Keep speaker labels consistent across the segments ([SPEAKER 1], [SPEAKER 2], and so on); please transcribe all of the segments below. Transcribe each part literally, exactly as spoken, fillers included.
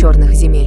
[SPEAKER 1] черных земель.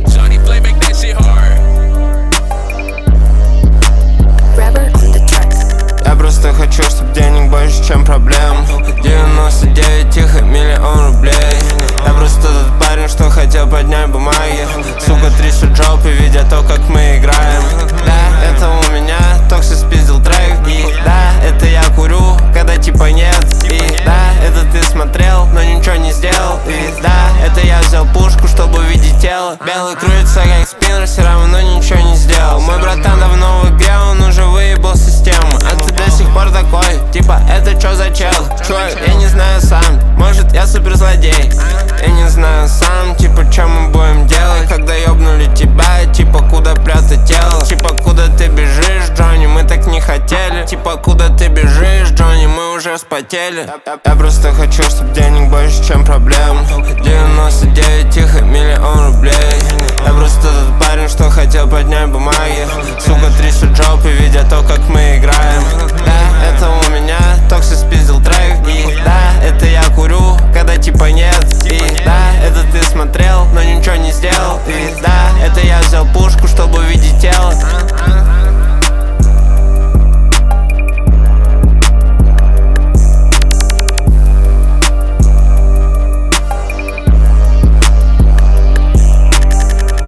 [SPEAKER 2] Я просто хочу, чтоб денег больше, чем проблем. девяносто девять тихо, миллион рублей. Я просто тот парень, что хотел поднять бумаги. Сука, трясет жопы, видя то, как мы играем. Да, это у меня, Токси спиздил трек. И да, это я курю, когда типа нет. И да, это ты смотрел, но ничего не сделал. И да, это я взял пушку, чтобы увидеть тело. Белый крутится как спиннер, все равно ничего не сделал. Мой братан давно в игре, он уже выебал систему. А ты до сих пор такой, типа, это чё за чел? Чувак, я не знаю сам, может я суперзлодей. Я не знаю сам, типа, чё мы будем делать, когда ёбнули тебя, типа, куда прятать тело? Типа, куда ты бежишь, Джонни, мы так не хотели. Типа, куда ты бежишь, Джонни, мы уже вспотели. Я просто хочу, чтоб денег больше, чем проблем. девяносто девять тихо, миллион рублей. Я просто тот парень, что хотел поднять бумаги. Сука, трясет жопы, видя то, как мы играем. Да, это у меня, Токси спиздил трек. И да, это я курю, когда типа нет.